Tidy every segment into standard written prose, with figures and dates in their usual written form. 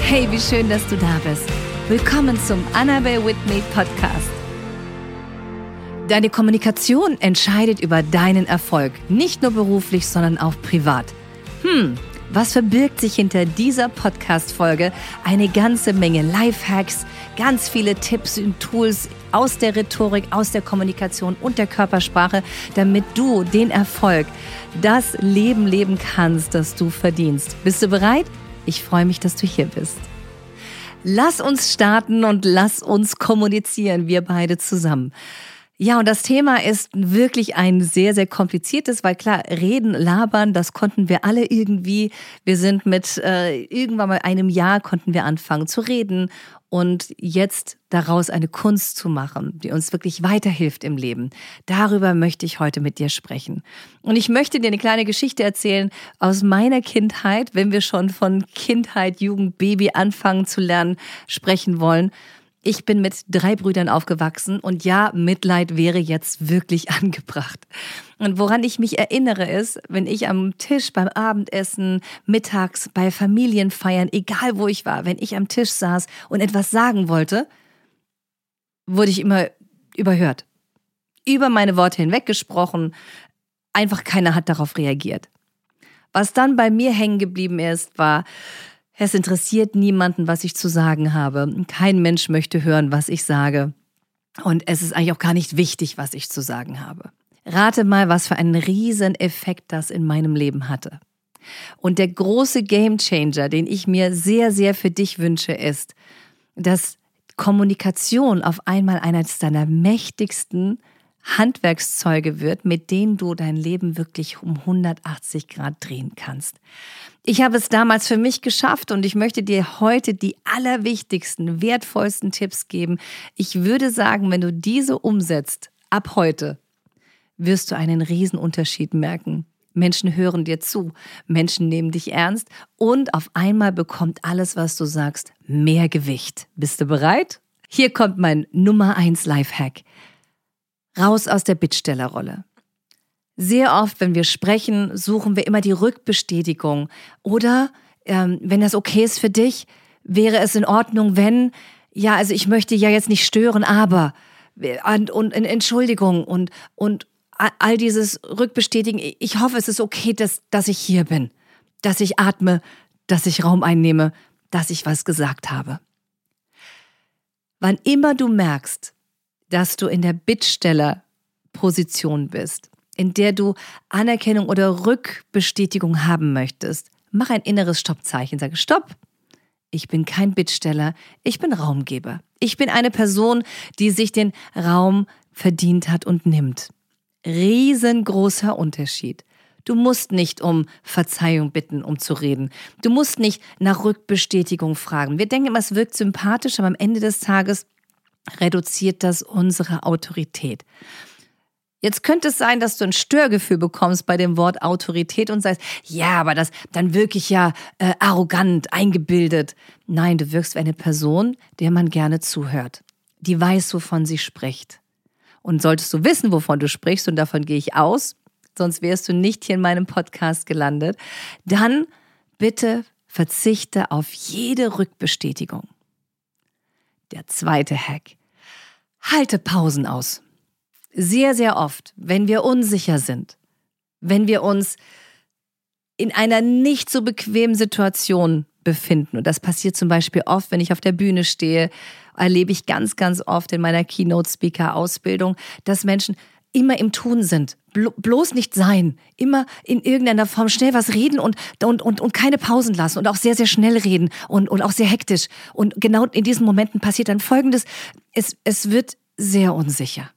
Hey, wie schön, dass du da bist. Willkommen zum Annabelle with Me Podcast. Deine Kommunikation entscheidet über deinen Erfolg, nicht nur beruflich, sondern auch privat. Was verbirgt sich hinter dieser Podcast-Folge? Eine ganze Menge Lifehacks, ganz viele Tipps und Tools aus der Rhetorik, aus der Kommunikation und der Körpersprache, damit du den Erfolg, das Leben leben kannst, das du verdienst. Bist du bereit? Ich freue mich, dass du hier bist. Lass uns starten und lass uns kommunizieren, wir beide zusammen. Ja, und das Thema ist wirklich ein sehr, sehr kompliziertes, weil klar, reden, labern, das konnten wir alle irgendwie. Wir sind mit irgendwann mal einem Jahr konnten wir anfangen zu reden und jetzt daraus eine Kunst zu machen, die uns wirklich weiterhilft im Leben. Darüber möchte ich heute mit dir sprechen. Und ich möchte dir eine kleine Geschichte erzählen aus meiner Kindheit, wenn wir schon von Kindheit, Jugend, Baby anfangen zu lernen, sprechen wollen. Ich bin mit 3 Brüdern aufgewachsen und ja, Mitleid wäre jetzt wirklich angebracht. Und woran ich mich erinnere ist, wenn ich am Tisch beim Abendessen, mittags bei Familienfeiern, egal wo ich war, wenn ich am Tisch saß und etwas sagen wollte, wurde ich immer überhört. Über meine Worte hinweggesprochen, einfach keiner hat darauf reagiert. Was dann bei mir hängen geblieben ist, war: Es interessiert niemanden, was ich zu sagen habe. Kein Mensch möchte hören, was ich sage. Und es ist eigentlich auch gar nicht wichtig, was ich zu sagen habe. Rate mal, was für einen riesen Effekt das in meinem Leben hatte. Und der große Gamechanger, den ich mir sehr, sehr für dich wünsche, ist, dass Kommunikation auf einmal eines deiner mächtigsten Handwerkszeuge wird, mit denen du dein Leben wirklich um 180 Grad drehen kannst. Ich habe es damals für mich geschafft und ich möchte dir heute die allerwichtigsten, wertvollsten Tipps geben. Ich würde sagen, wenn du diese umsetzt, ab heute, wirst du einen Riesenunterschied merken. Menschen hören dir zu, Menschen nehmen dich ernst und auf einmal bekommt alles, was du sagst, mehr Gewicht. Bist du bereit? Hier kommt mein Nummer 1 Lifehack. Raus aus der Bittstellerrolle. Sehr oft, wenn wir sprechen, suchen wir immer die Rückbestätigung. Oder, wenn das okay ist für dich, wäre es in Ordnung, wenn, ja, also ich möchte ja jetzt nicht stören, aber, und Entschuldigung und all dieses Rückbestätigen. Ich hoffe, es ist okay, dass ich hier bin, dass ich atme, dass ich Raum einnehme, dass ich was gesagt habe. Wann immer du merkst, dass du in der Bittstellerposition bist, in der du Anerkennung oder Rückbestätigung haben möchtest, mach ein inneres Stoppzeichen. Sage: Stopp, ich bin kein Bittsteller, ich bin Raumgeber. Ich bin eine Person, die sich den Raum verdient hat und nimmt. Riesengroßer Unterschied. Du musst nicht um Verzeihung bitten, um zu reden. Du musst nicht nach Rückbestätigung fragen. Wir denken immer, es wirkt sympathisch, aber am Ende des Tages reduziert das unsere Autorität. Jetzt könnte es sein, dass du ein Störgefühl bekommst bei dem Wort Autorität und sagst: Ja, aber dann wirke ich ja arrogant, eingebildet. Nein, du wirkst wie eine Person, der man gerne zuhört, die weiß, wovon sie spricht. Und solltest du wissen, wovon du sprichst, und davon gehe ich aus, sonst wärst du nicht hier in meinem Podcast gelandet, dann bitte verzichte auf jede Rückbestätigung. Der zweite Hack: Halte Pausen aus. Sehr, sehr oft, wenn wir unsicher sind, wenn wir uns in einer nicht so bequemen Situation befinden, und das passiert zum Beispiel oft, wenn ich auf der Bühne stehe, erlebe ich ganz, ganz oft in meiner Keynote-Speaker-Ausbildung, dass Menschen immer im Tun sind, bloß nicht sein, immer in irgendeiner Form schnell was reden und keine Pausen lassen und auch sehr, sehr schnell reden und auch sehr hektisch. Und genau in diesen Momenten passiert dann Folgendes: Es wird sehr unsicher.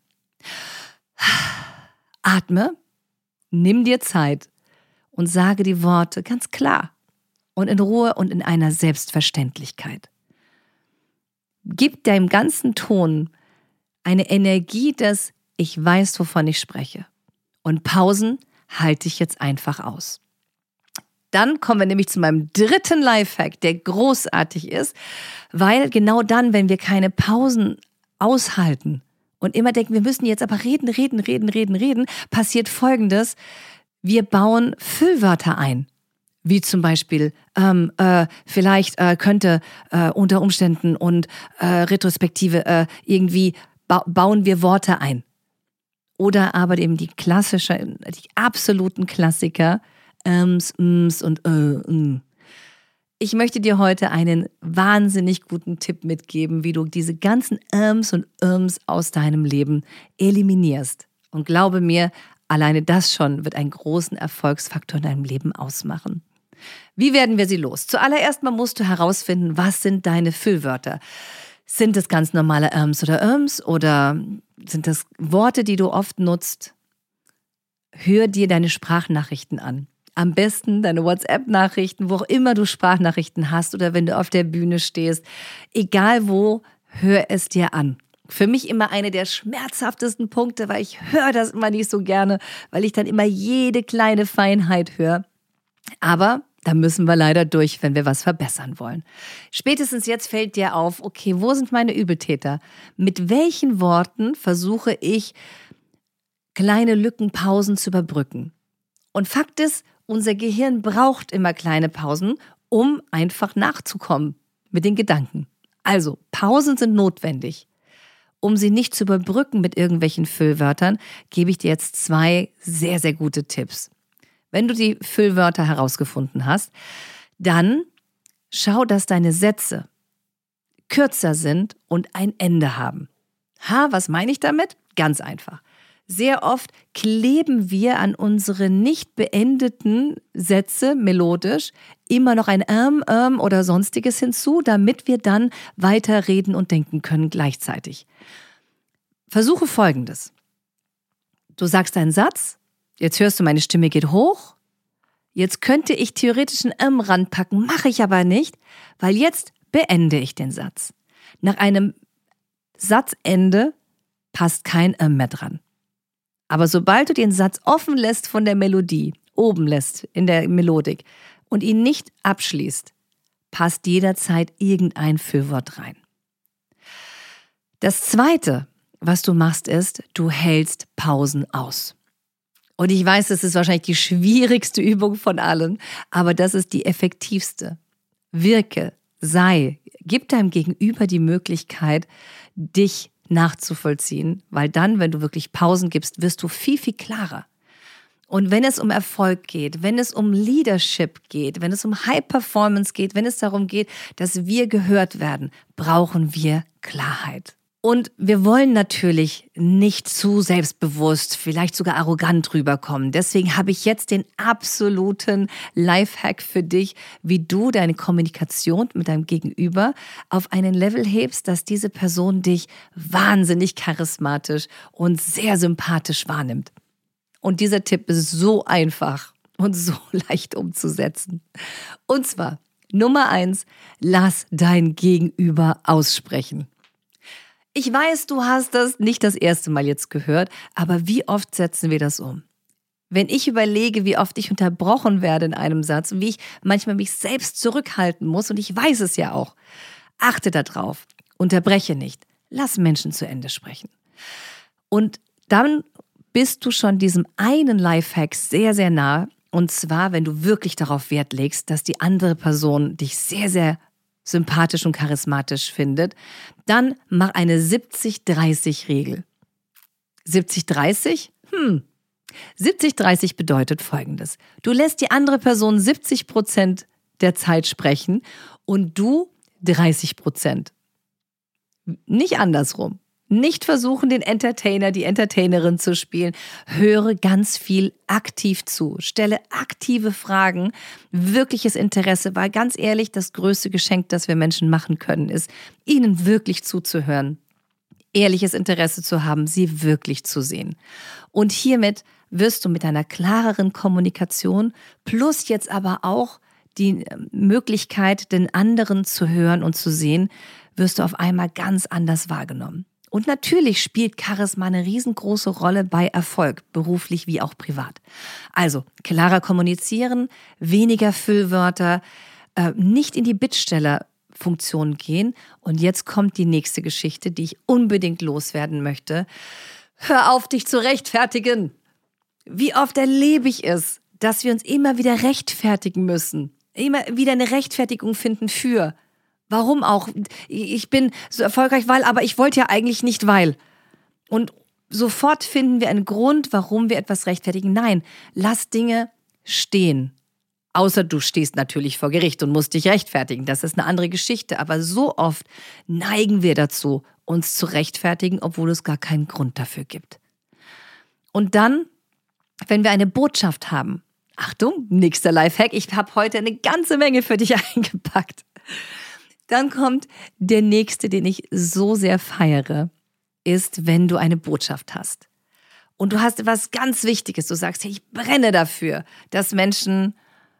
Atme, nimm dir Zeit und sage die Worte ganz klar und in Ruhe und in einer Selbstverständlichkeit. Gib deinem ganzen Ton eine Energie des: Ich weiß, wovon ich spreche. Und Pausen halte ich jetzt einfach aus. Dann kommen wir nämlich zu meinem dritten Lifehack, der großartig ist, weil genau dann, wenn wir keine Pausen aushalten und immer denken, wir müssen jetzt aber reden, passiert Folgendes: Wir bauen Füllwörter ein. Wie zum Beispiel, vielleicht könnte unter Umständen und Retrospektive irgendwie bauen wir Worte ein. Oder aber eben die absoluten Klassiker, und Ich möchte dir heute einen wahnsinnig guten Tipp mitgeben, wie du diese ganzen und aus deinem Leben eliminierst. Und glaube mir, alleine das schon wird einen großen Erfolgsfaktor in deinem Leben ausmachen. Wie werden wir sie los? Zuallererst mal musst du herausfinden, was sind deine Füllwörter? Sind es ganz normale oder sind das Worte, die du oft nutzt? Hör dir deine Sprachnachrichten an. Am besten deine WhatsApp-Nachrichten, wo auch immer du Sprachnachrichten hast oder wenn du auf der Bühne stehst. Egal wo, hör es dir an. Für mich immer eine der schmerzhaftesten Punkte, weil ich höre das immer nicht so gerne, weil ich dann immer jede kleine Feinheit höre. Aber da müssen wir leider durch, wenn wir was verbessern wollen. Spätestens jetzt fällt dir auf, okay, wo sind meine Übeltäter? Mit welchen Worten versuche ich, kleine Lückenpausen zu überbrücken? Und Fakt ist, unser Gehirn braucht immer kleine Pausen, um einfach nachzukommen mit den Gedanken. Also, Pausen sind notwendig. Um sie nicht zu überbrücken mit irgendwelchen Füllwörtern, gebe ich dir jetzt 2 sehr, sehr gute Tipps. Wenn du die Füllwörter herausgefunden hast, dann schau, dass deine Sätze kürzer sind und ein Ende haben. Was meine ich damit? Ganz einfach. Sehr oft kleben wir an unsere nicht beendeten Sätze melodisch immer noch ein oder sonstiges hinzu, damit wir dann weiter reden und denken können gleichzeitig. Versuche Folgendes. Du sagst einen Satz, jetzt hörst du, meine Stimme geht hoch. Jetzt könnte ich theoretisch ein ranpacken, mache ich aber nicht, weil jetzt beende ich den Satz. Nach einem Satzende passt kein mehr dran. Aber sobald du den Satz offen lässt von der Melodie, oben lässt in der Melodik und ihn nicht abschließt, passt jederzeit irgendein Füllwort rein. Das Zweite, was du machst, ist, du hältst Pausen aus. Und ich weiß, das ist wahrscheinlich die schwierigste Übung von allen, aber das ist die effektivste. Wirke, sei, gib deinem Gegenüber die Möglichkeit, dich nachzuvollziehen, weil dann, wenn du wirklich Pausen gibst, wirst du viel, viel klarer. Und wenn es um Erfolg geht, wenn es um Leadership geht, wenn es um High Performance geht, wenn es darum geht, dass wir gehört werden, brauchen wir Klarheit. Und wir wollen natürlich nicht zu selbstbewusst, vielleicht sogar arrogant rüberkommen. Deswegen habe ich jetzt den absoluten Lifehack für dich, wie du deine Kommunikation mit deinem Gegenüber auf einen Level hebst, dass diese Person dich wahnsinnig charismatisch und sehr sympathisch wahrnimmt. Und dieser Tipp ist so einfach und so leicht umzusetzen. Und zwar, Nummer 1, lass dein Gegenüber aussprechen. Ich weiß, du hast das nicht das erste Mal jetzt gehört, aber wie oft setzen wir das um? Wenn ich überlege, wie oft ich unterbrochen werde in einem Satz und wie ich manchmal mich selbst zurückhalten muss, und ich weiß es ja auch, achte darauf, unterbreche nicht, lass Menschen zu Ende sprechen. Und dann bist du schon diesem einen Lifehack sehr, sehr nah, und zwar, wenn du wirklich darauf Wert legst, dass die andere Person dich sehr, sehr sympathisch und charismatisch findet, dann mach eine 70-30-Regel. 70-30? 70-30 bedeutet Folgendes. Du lässt die andere Person 70% der Zeit sprechen und du 30%. Nicht andersrum. Nicht versuchen, den Entertainer, die Entertainerin zu spielen. Höre ganz viel aktiv zu. Stelle aktive Fragen, wirkliches Interesse, weil ganz ehrlich, das größte Geschenk, das wir Menschen machen können, ist, ihnen wirklich zuzuhören. Ehrliches Interesse zu haben, sie wirklich zu sehen. Und hiermit wirst du mit einer klareren Kommunikation plus jetzt aber auch die Möglichkeit, den anderen zu hören und zu sehen, wirst du auf einmal ganz anders wahrgenommen. Und natürlich spielt Charisma eine riesengroße Rolle bei Erfolg, beruflich wie auch privat. Also klarer kommunizieren, weniger Füllwörter, nicht in die Bittstellerfunktion gehen. Und jetzt kommt die nächste Geschichte, die ich unbedingt loswerden möchte. Hör auf, dich zu rechtfertigen. Wie oft erlebe ich es, dass wir uns immer wieder rechtfertigen müssen. Immer wieder eine Rechtfertigung finden für. Warum auch? Ich bin so erfolgreich, aber ich wollte ja eigentlich nicht, weil. Und sofort finden wir einen Grund, warum wir etwas rechtfertigen. Nein, lass Dinge stehen. Außer du stehst natürlich vor Gericht und musst dich rechtfertigen. Das ist eine andere Geschichte. Aber so oft neigen wir dazu, uns zu rechtfertigen, obwohl es gar keinen Grund dafür gibt. Und dann, wenn wir eine Botschaft haben, Achtung, nächster Lifehack, ich habe heute eine ganze Menge für dich eingepackt. Dann kommt der nächste, den ich so sehr feiere, ist, wenn du eine Botschaft hast. Und du hast etwas ganz Wichtiges. Du sagst, hey, ich brenne dafür, dass Menschen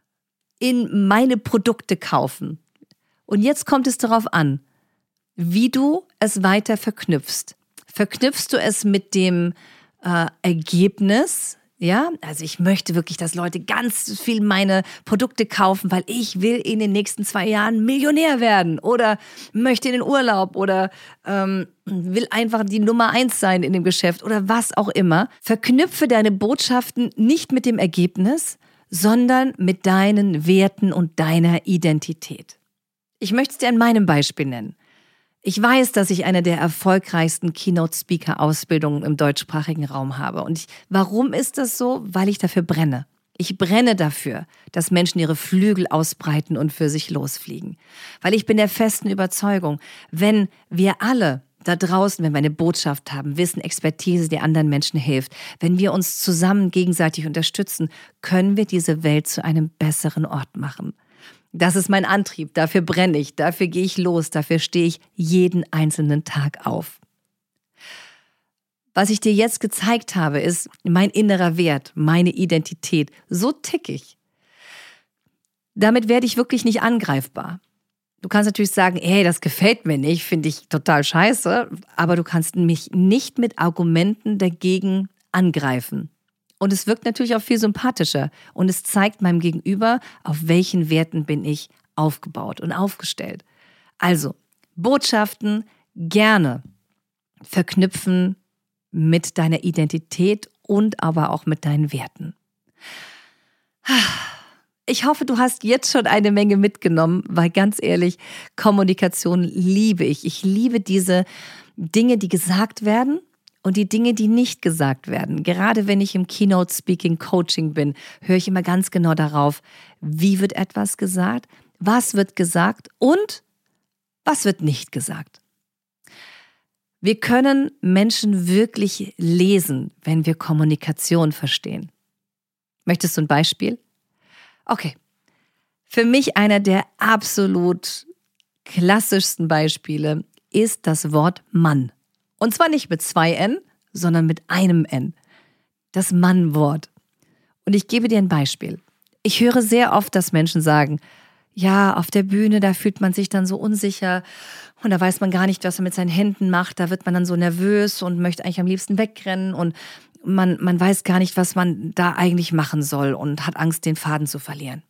in meine Produkte kaufen. Und jetzt kommt es darauf an, wie du es weiter verknüpfst. Verknüpfst du es mit dem Ergebnis? Ja, also ich möchte wirklich, dass Leute ganz viel meine Produkte kaufen, weil ich will in den nächsten 2 Jahren Millionär werden oder möchte in den Urlaub oder will einfach die Nummer 1 sein in dem Geschäft oder was auch immer. Verknüpfe deine Botschaften nicht mit dem Ergebnis, sondern mit deinen Werten und deiner Identität. Ich möchte es dir an meinem Beispiel nennen. Ich weiß, dass ich eine der erfolgreichsten Keynote-Speaker-Ausbildungen im deutschsprachigen Raum habe. Und warum ist das so? Weil ich dafür brenne. Ich brenne dafür, dass Menschen ihre Flügel ausbreiten und für sich losfliegen. Weil ich bin der festen Überzeugung, wenn wir alle da draußen, wenn wir eine Botschaft haben, Wissen, Expertise, die anderen Menschen hilft, wenn wir uns zusammen gegenseitig unterstützen, können wir diese Welt zu einem besseren Ort machen. Das ist mein Antrieb, dafür brenne ich, dafür gehe ich los, dafür stehe ich jeden einzelnen Tag auf. Was ich dir jetzt gezeigt habe, ist mein innerer Wert, meine Identität. So tick ich. Damit werde ich wirklich nicht angreifbar. Du kannst natürlich sagen, hey, das gefällt mir nicht, finde ich total scheiße, aber du kannst mich nicht mit Argumenten dagegen angreifen. Und es wirkt natürlich auch viel sympathischer und es zeigt meinem Gegenüber, auf welchen Werten bin ich aufgebaut und aufgestellt. Also, Botschaften gerne verknüpfen mit deiner Identität und aber auch mit deinen Werten. Ich hoffe, du hast jetzt schon eine Menge mitgenommen, weil ganz ehrlich, Kommunikation liebe ich. Ich liebe diese Dinge, die gesagt werden und die Dinge, die nicht gesagt werden. Gerade wenn ich im Keynote-Speaking-Coaching bin, höre ich immer ganz genau darauf, wie wird etwas gesagt, was wird gesagt und was wird nicht gesagt. Wir können Menschen wirklich lesen, wenn wir Kommunikation verstehen. Möchtest du ein Beispiel? Okay. Für mich einer der absolut klassischsten Beispiele ist das Wort Mann. Und zwar nicht mit 2 N, sondern mit einem N. Das Mann-Wort. Und ich gebe dir ein Beispiel. Ich höre sehr oft, dass Menschen sagen, ja, auf der Bühne, da fühlt man sich dann so unsicher und da weiß man gar nicht, was man mit seinen Händen macht. Da wird man dann so nervös und möchte eigentlich am liebsten wegrennen und man weiß gar nicht, was man da eigentlich machen soll und hat Angst, den Faden zu verlieren.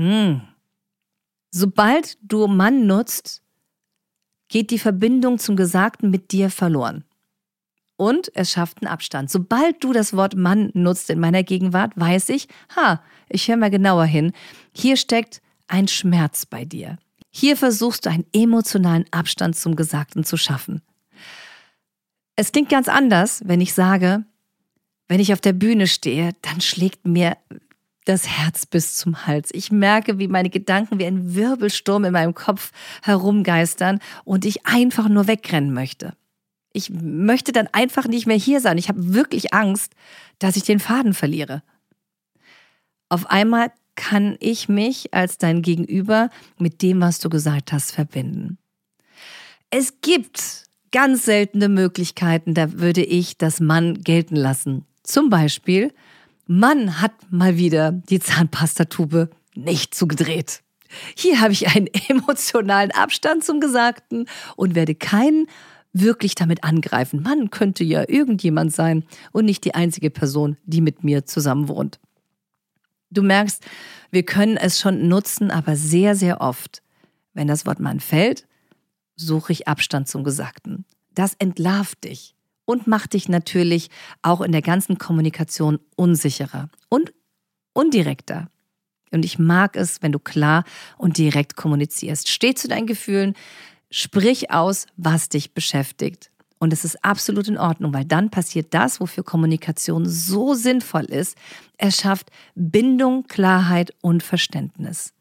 Sobald du Mann nutzt, geht die Verbindung zum Gesagten mit dir verloren. Und es schafft einen Abstand. Sobald du das Wort Mann nutzt in meiner Gegenwart, weiß ich, ich höre mal genauer hin. Hier steckt ein Schmerz bei dir. Hier versuchst du einen emotionalen Abstand zum Gesagten zu schaffen. Es klingt ganz anders, wenn ich sage, wenn ich auf der Bühne stehe, dann schlägt mir das Herz bis zum Hals. Ich merke, wie meine Gedanken wie ein Wirbelsturm in meinem Kopf herumgeistern und ich einfach nur wegrennen möchte. Ich möchte dann einfach nicht mehr hier sein. Ich habe wirklich Angst, dass ich den Faden verliere. Auf einmal kann ich mich als dein Gegenüber mit dem, was du gesagt hast, verbinden. Es gibt ganz seltene Möglichkeiten, da würde ich das Mann gelten lassen. Zum Beispiel, Mann hat mal wieder die Zahnpastatube nicht zugedreht. Hier habe ich einen emotionalen Abstand zum Gesagten und werde keinen wirklich damit angreifen. Mann könnte ja irgendjemand sein und nicht die einzige Person, die mit mir zusammen wohnt. Du merkst, wir können es schon nutzen, aber sehr, sehr oft, wenn das Wort Mann fällt, suche ich Abstand zum Gesagten. Das entlarvt dich und macht dich natürlich auch in der ganzen Kommunikation unsicherer. Und und direkter. Und ich mag es, wenn du klar und direkt kommunizierst. Steh zu deinen Gefühlen, sprich aus, was dich beschäftigt. Und es ist absolut in Ordnung, weil dann passiert das, wofür Kommunikation so sinnvoll ist. Es schafft Bindung, Klarheit und Verständnis.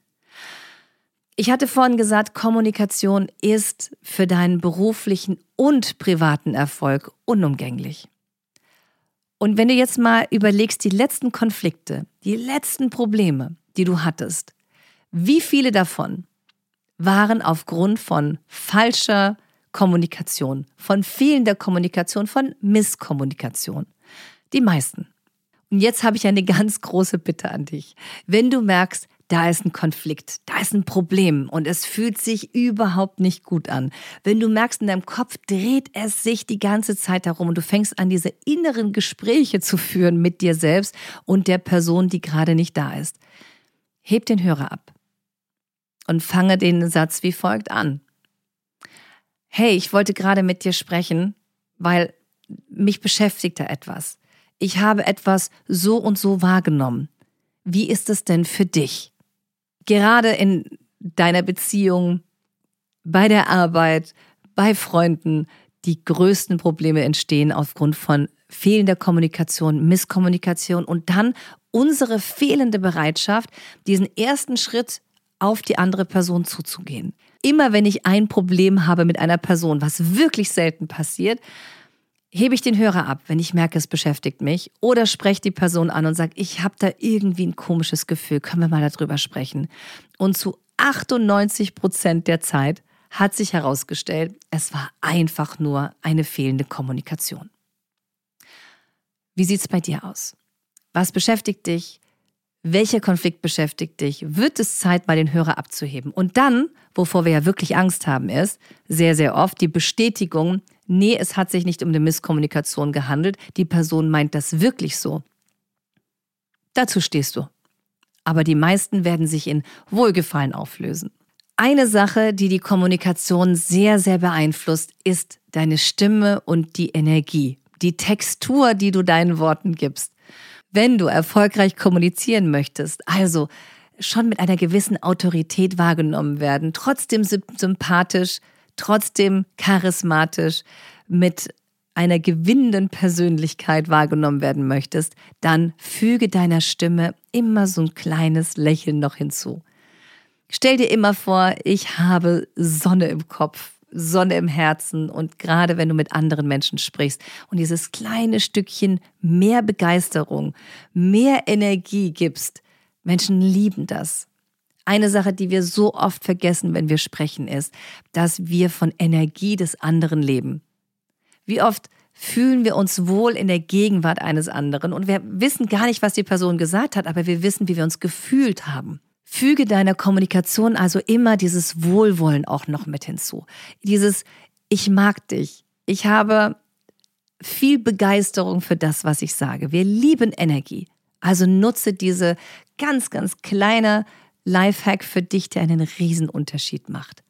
Ich hatte vorhin gesagt, Kommunikation ist für deinen beruflichen und privaten Erfolg unumgänglich. Und wenn du jetzt mal überlegst, die letzten Konflikte, die letzten Probleme, die du hattest, wie viele davon waren aufgrund von falscher Kommunikation, von fehlender Kommunikation, von Misskommunikation? Die meisten. Und jetzt habe ich eine ganz große Bitte an dich. Wenn du merkst, da ist ein Konflikt, da ist ein Problem und es fühlt sich überhaupt nicht gut an. Wenn du merkst, in deinem Kopf dreht es sich die ganze Zeit herum und du fängst an, diese inneren Gespräche zu führen mit dir selbst und der Person, die gerade nicht da ist. Heb den Hörer ab und fange den Satz wie folgt an. Hey, ich wollte gerade mit dir sprechen, weil mich beschäftigt da etwas. Ich habe etwas so und so wahrgenommen. Wie ist es denn für dich? Gerade in deiner Beziehung, bei der Arbeit, bei Freunden, die größten Probleme entstehen aufgrund von fehlender Kommunikation, Misskommunikation und dann unsere fehlende Bereitschaft, diesen ersten Schritt auf die andere Person zuzugehen. Immer wenn ich ein Problem habe mit einer Person, was wirklich selten passiert, hebe ich den Hörer ab, wenn ich merke, es beschäftigt mich, oder spreche die Person an und sage, ich habe da irgendwie ein komisches Gefühl, können wir mal darüber sprechen? Und zu 98% der Zeit hat sich herausgestellt, es war einfach nur eine fehlende Kommunikation. Wie sieht es bei dir aus? Was beschäftigt dich? Welcher Konflikt beschäftigt dich? Wird es Zeit, mal den Hörer abzuheben? Und dann, wovor wir ja wirklich Angst haben, ist sehr, sehr oft die Bestätigung, nee, es hat sich nicht um eine Misskommunikation gehandelt, die Person meint das wirklich so. Dazu stehst du. Aber die meisten werden sich in Wohlgefallen auflösen. Eine Sache, die die Kommunikation sehr, sehr beeinflusst, ist deine Stimme und die Energie, die Textur, die du deinen Worten gibst. Wenn du erfolgreich kommunizieren möchtest, also schon mit einer gewissen Autorität wahrgenommen werden, trotzdem sympathisch, trotzdem charismatisch, mit einer gewinnenden Persönlichkeit wahrgenommen werden möchtest, dann füge deiner Stimme immer so ein kleines Lächeln noch hinzu. Stell dir immer vor, ich habe Sonne im Kopf, Sonne im Herzen und gerade wenn du mit anderen Menschen sprichst und dieses kleine Stückchen mehr Begeisterung, mehr Energie gibst, Menschen lieben das. Eine Sache, die wir so oft vergessen, wenn wir sprechen, ist, dass wir von Energie des anderen leben. Wie oft fühlen wir uns wohl in der Gegenwart eines anderen und wir wissen gar nicht, was die Person gesagt hat, aber wir wissen, wie wir uns gefühlt haben. Füge deiner Kommunikation also immer dieses Wohlwollen auch noch mit hinzu. Dieses Ich mag dich. Ich habe viel Begeisterung für das, was ich sage. Wir lieben Energie. Also nutze diese ganz, ganz kleine Lifehack für dich, der einen Riesenunterschied macht.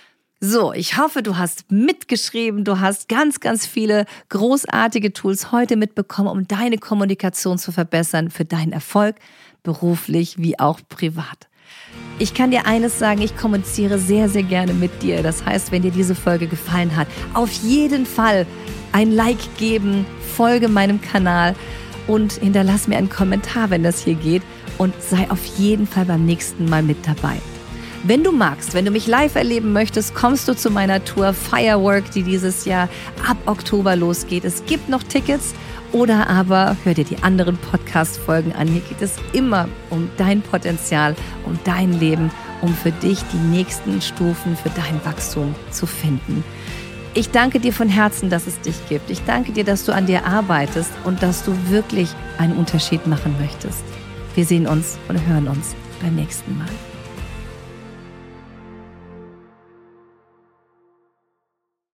So, ich hoffe, du hast mitgeschrieben, du hast ganz, ganz viele großartige Tools heute mitbekommen, um deine Kommunikation zu verbessern, für deinen Erfolg, beruflich wie auch privat. Ich kann dir eines sagen, ich kommuniziere sehr, sehr gerne mit dir. Das heißt, wenn dir diese Folge gefallen hat, auf jeden Fall ein Like geben, folge meinem Kanal und hinterlass mir einen Kommentar, wenn das hier geht und sei auf jeden Fall beim nächsten Mal mit dabei. Wenn du magst, wenn du mich live erleben möchtest, kommst du zu meiner Tour Firework, die dieses Jahr ab Oktober losgeht. Es gibt noch Tickets oder aber hör dir die anderen Podcast-Folgen an. Hier geht es immer um dein Potenzial, um dein Leben, um für dich die nächsten Stufen für dein Wachstum zu finden. Ich danke dir von Herzen, dass es dich gibt. Ich danke dir, dass du an dir arbeitest und dass du wirklich einen Unterschied machen möchtest. Wir sehen uns und hören uns beim nächsten Mal.